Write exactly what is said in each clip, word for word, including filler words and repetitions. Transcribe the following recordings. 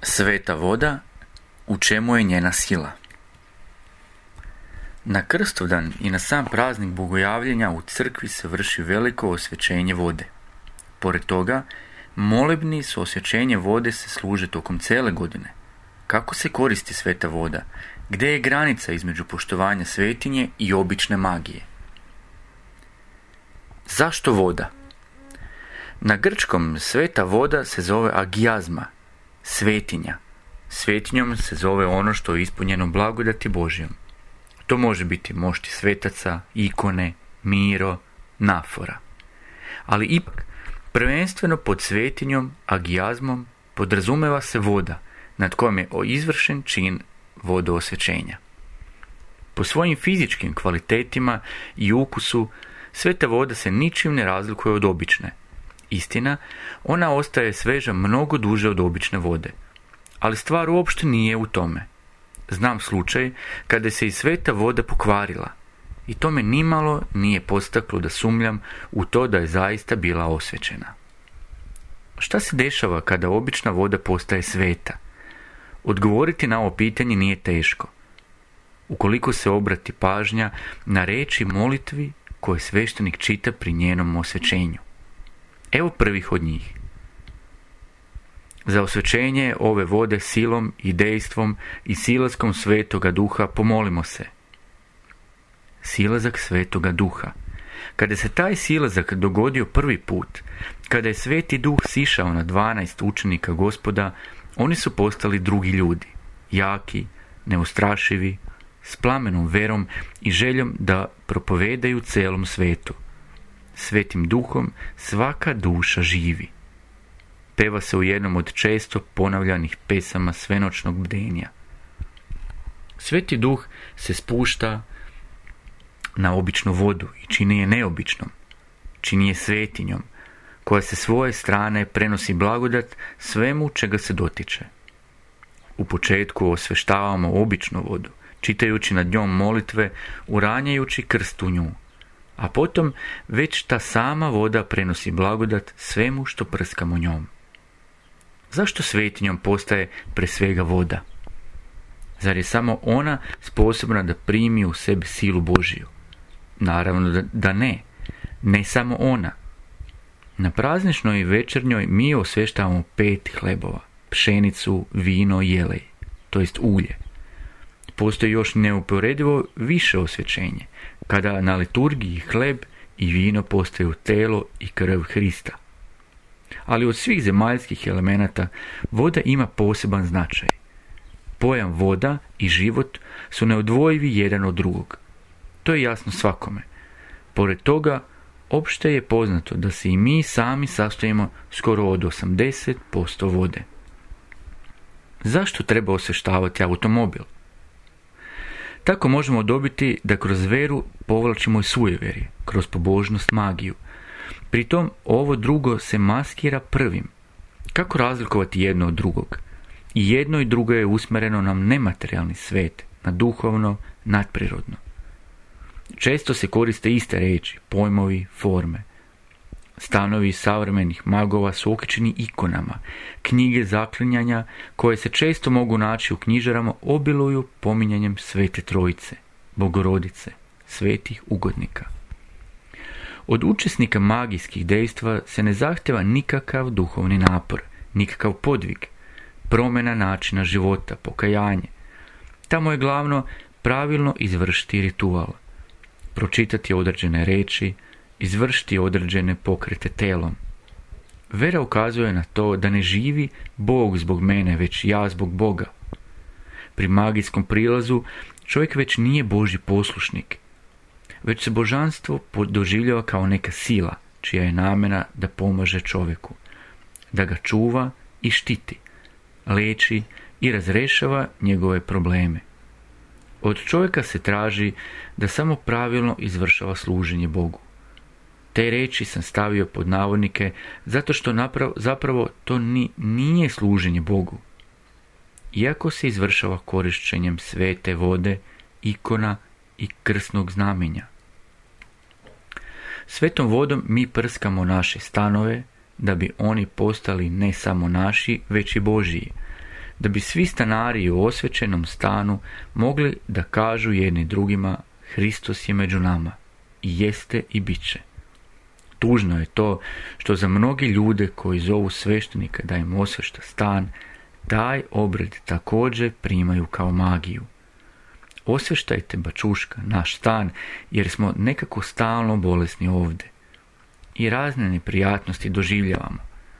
Sveta voda, u čemu je njena sila? Na Krstovdan i na sam praznik Bogojavljenja u crkvi se vrši veliko osvećenje vode. Pored toga, molebni s osvećenjem vode se služe tokom cijele godine. Kako se koristi sveta voda? Gdje je granica između poštovanja svetinje i obične magije? Zašto voda? Na grčkom sveta voda se zove agiazma, svetinja. Svetinjom se zove ono što je ispunjeno blagodati Božjom. To može biti mošti svetaca, ikone, miro, nafora. Ali ipak, prvenstveno pod svetinjom, agiazmom, podrazumeva se voda, nad kojom je izvršen čin vodoosvećenja. Po svojim fizičkim kvalitetima i ukusu, sveta voda se ničim ne razlikuje od obične. Istina, ona ostaje sveža mnogo duže od obične vode. Ali stvar uopšte nije u tome. Znam slučaj kada se i sveta voda pokvarila i to me nimalo nije podstaklo da sumnjam u to da je zaista bila osvećena. Šta se dešava kada obična voda postaje sveta? Odgovoriti na ovo pitanje nije teško. Ukoliko se obrati pažnja na riječi molitvi koje sveštenik čita pri njenom osvećenju. Evo prvih od njih. Za osvećenje ove vode silom i dejstvom i silaskom Svetoga Duha pomolimo se. Silazak Svetoga Duha. Kada se taj silazak dogodio prvi put, kada je Sveti Duh sišao na dvanaest učenika Gospoda, oni su postali drugi ljudi, jaki, neustrašivi, s plamenom verom i željom da propovedaju celom svetu. Svetim Duhom svaka duša živi. Peva se u jednom od često ponavljanih pesama svenoćnog bdenja. Sveti Duh se spušta na običnu vodu i čini je neobičnom, čini je svetinjom, koja se svoje strane prenosi blagodat svemu čega se dotiče. U početku osveštavamo običnu vodu, čitajući nad njom molitve, uranjajući krst u nju, a potom već ta sama voda prenosi blagodat svemu što prskamo njom. Zašto svetinjom postaje pre svega voda? Zar je samo ona sposobna da primi u sebi silu Božiju? Naravno da, da ne. Ne samo ona. Na prazničnoj i večernjoj mi osveštavamo pet hlebova, pšenicu, vino i jelej, to jest ulje. Postoji još neuporedivo više osvećenje, kada na liturgiji hleb i vino postaju telo i krv Hrista. Ali od svih zemaljskih elemenata voda ima poseban značaj. Pojam voda i život su neodvojivi jedan od drugog. To je jasno svakome. Pored toga, opšte je poznato da se i mi sami sastojimo skoro od osamdeset posto vode. Zašto treba osveštavati automobil? Tako možemo dobiti da kroz veru povlačimo i sujeverje, kroz pobožnost magiju. Pritom ovo drugo se maskira prvim. Kako razlikovati jedno od drugog? I jedno i drugo je usmjereno na nematerijalni svet, na duhovno, nadprirodno. Često se koriste iste riječi, pojmovi, forme. Stanovi savremenih magova su okičeni ikonama, knjige zaklinjanja koje se često mogu naći u knjižarama obiluju pominjanjem Svete Trojice, Bogorodice, svetih ugodnika. Od učesnika magijskih dejstva se ne zahtjeva nikakav duhovni napor, nikakav podvig, promjena načina života, pokajanje. Tamo je glavno pravilno izvršiti ritual, pročitati određene riječi, izvršiti određene pokrete telom. Vera ukazuje na to da ne živi Bog zbog mene, već ja zbog Boga. Pri magijskom prilazu čovjek već nije Božji poslušnik, već se božanstvo doživljava kao neka sila, čija je namjena da pomaže čovjeku, da ga čuva i štiti, leči i razrešava njegove probleme. Od čovjeka se traži da samo pravilno izvršava služenje Bogu. Te riječi sam stavio pod navodnike zato što napravo, zapravo to ni, nije služenje Bogu. Iako se izvršava korišćenjem svete vode, ikona i krsnog znamenja. Svetom vodom mi prskamo naše stanove da bi oni postali ne samo naši, već i Božiji, da bi svi stanari u osvećenom stanu mogli da kažu jedni drugima: Hristos je među nama, i jeste i bit će. Tužno je to što za mnogi ljude koji zovu sveštenika da im osvešta stan, taj obred također primaju kao magiju. Osveštajte, bačuška, naš stan, jer smo nekako stalno bolesni ovdje i razne neprijatnosti doživljavamo.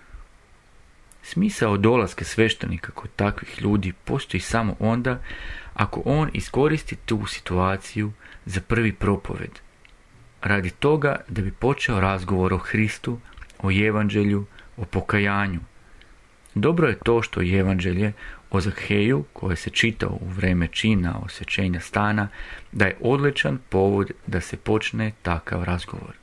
Smisao dolaska sveštenika kod takvih ljudi postoji samo onda ako on iskoristi tu situaciju za prvi propoved, radi toga da bi počeo razgovor o Hristu, o evanđelju, o pokajanju. Dobro je to što je evanđelje o Zakheju, koje se čita u vrijeme čina osvećenja stana, da je odličan povod da se počne takav razgovor.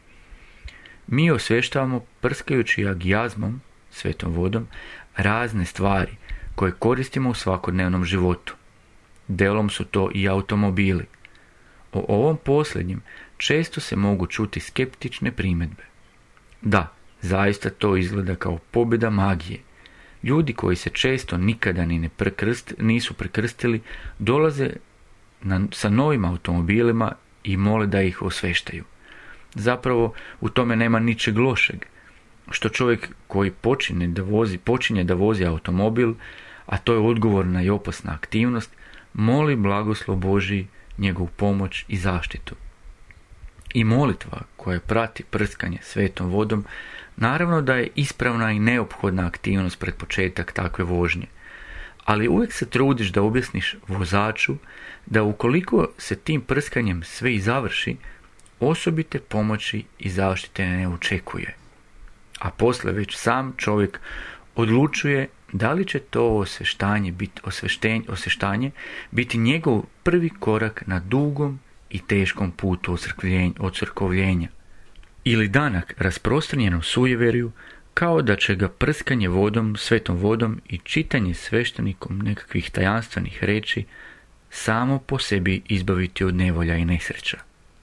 Mi osvještavamo prskajući agijazmom, svetom vodom, razne stvari koje koristimo u svakodnevnom životu. Delom su to i automobili. O ovom posljednjem često se mogu čuti skeptične primjedbe. Da, zaista to izgleda kao pobjeda magije. Ljudi koji se često nikada ni ne prekrst, nisu prekrstili dolaze na, sa novim automobilima i mole da ih osveštaju. Zapravo u tome nema ničeg lošeg, što čovjek koji počinje da vozi, počinje da vozi automobil, a to je odgovorna i opasna aktivnost, moli blagoslov Božji, njegovu pomoć i zaštitu. I molitva koja prati prskanje svetom vodom, naravno da je ispravna i neophodna aktivnost pred početak takve vožnje, ali uvijek se trudiš da objasniš vozaču da ukoliko se tim prskanjem sve i završi, osobite pomoći i zaštite ne očekuje. A posle već sam čovjek odlučuje da li će to osveštanje biti, osveštanje biti njegov prvi korak na dugom i teškom putu ocrkovljenja. Ili danak rasprostranjenom sujeverju, kao da će ga prskanje vodom, svetom vodom i čitanje sveštenikom nekakvih tajanstvenih reči samo po sebi izbaviti od nevolja i nesreća.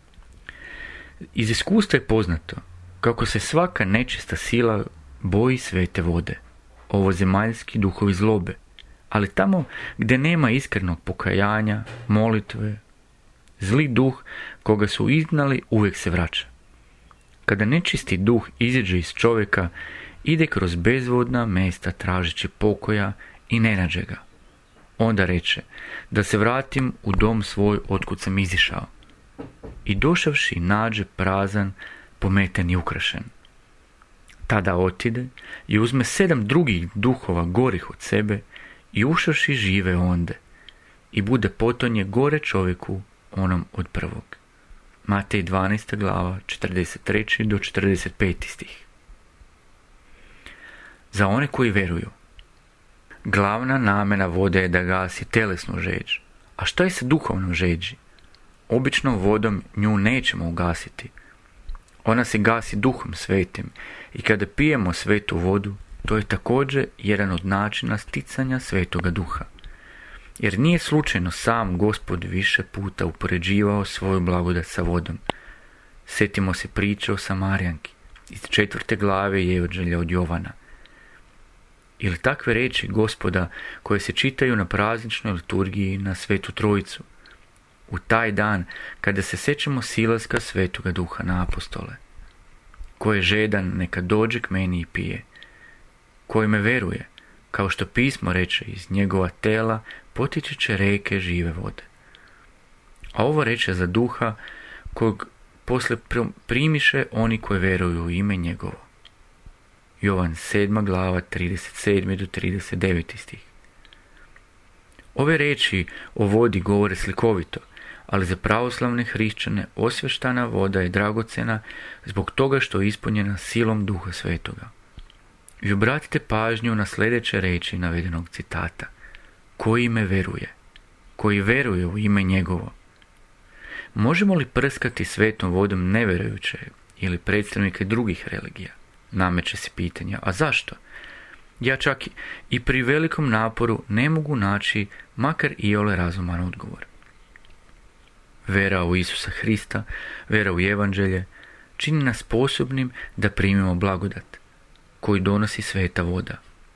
Iz iskustva je poznato kako se svaka nečista sila boji svete vode, ovozemaljski duhovi zlobe, ali tamo gdje nema iskrenog pokajanja, molitve, zli duh koga su izgnali uvijek se vraća. Kada nečisti duh iziđe iz čovjeka, ide kroz bezvodna mesta tražeći pokoja i ne nađe ga. Onda reče da se vratim u dom svoj otkud sam izišao. I došavši nađe prazan, pometen i ukrašen. Tada otide i uzme sedam drugih duhova gorih od sebe i ušavši žive onde i bude potonje gore čovjeku onom od prvog. Matej dvanaesta glava, četrdeset treći do četrdeset peti stih. Za one koji veruju, glavna namjena vode je da gasi telesnu žeđ. A što je sa duhovnom žeđi? Običnom vodom nju nećemo ugasiti. Ona se gasi duhom svetim i kada pijemo svetu vodu, to je također jedan od načina sticanja svetoga duha. Jer nije slučajno sam Gospod više puta upoređivao svoju blagodat sa vodom. Sjetimo se priče o Samarijanki iz četvrte glave Evanđelja od Jovana. Ili takve riječi Gospoda koje se čitaju na prazničnoj liturgiji na Svetu Trojicu, u taj dan kada se sećamo silaska Svetoga Duha na apostole. Ko je žedan, neka dođe k meni i pije. Koji me veruje, kao što pismo reče, iz njegova tela potiče će reke žive vode. A ovo reče za duha kog posle primiše oni koji veruju u ime njegovo. Jovan sedma glava, trideset sedmi do trideset deveti stih. Ove reči o vodi govore slikovito, ali za pravoslavne hrišćane osveštana voda je dragocena zbog toga što je ispunjena silom Duha Svetoga. I obratite pažnju na sljedeće reči navedenog citata. Koji me veruje, koji veruje u ime njegovo. Možemo li prskati svetom vodom neverujuće ili predstavnike drugih religija? Nameće se pitanje, a zašto? Ja čak i pri velikom naporu ne mogu naći makar iole razuman odgovor. Vera u Isusa Hrista, vera u Evanđelje, čini nas sposobnim da primimo blagodat, koju donosi sveta voda.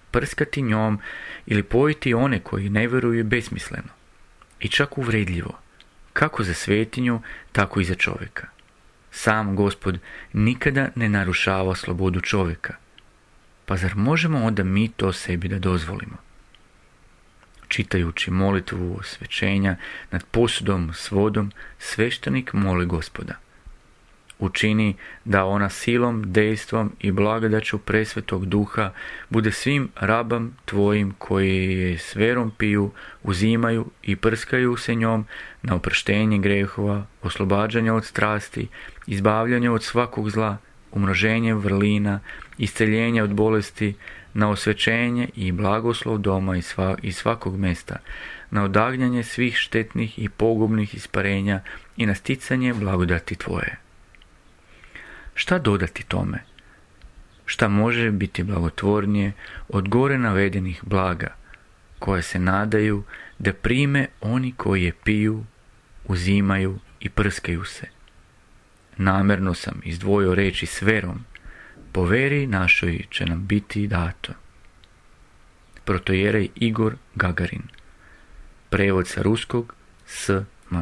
prskati njom ili pojiti one koji ne vjeruju besmisleno i čak uvredljivo, kako za svetinju, tako i za čovjeka. Sam Gospod nikada ne narušava slobodu čovjeka, pa zar možemo onda mi to sebi da dozvolimo? Čitajući molitvu osvećenja nad posudom s vodom, sveštenik moli Gospoda: učini da ona silom, dejstvom i blagodaću presvetog duha bude svim rabam tvojim koji je s verom piju, uzimaju i prskaju se njom na oproštenje grehova, oslobađanje od strasti, izbavljanje od svakog zla, umnoženje vrlina, isceljenje od bolesti, na osvećenje i blagoslov doma i, sva, i svakog mjesta, na odagnjanje svih štetnih i pogubnih isparenja i na sticanje blagodati tvoje. Šta dodati tome? Šta može biti blagotvornije od gore navedenih blaga, koje se nadaju da prime oni koji je piju, uzimaju i prskaju se? Namjerno sam izdvojio reči s verom, po veri našoj će nam biti dato. Protojerej Igor Gagarin. Prevod sa ruskog S M.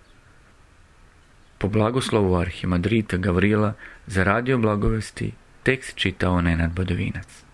Po blagoslovu arhimandrita Gavrila za radio blagovesti tekst čitao Nenad Badovinac.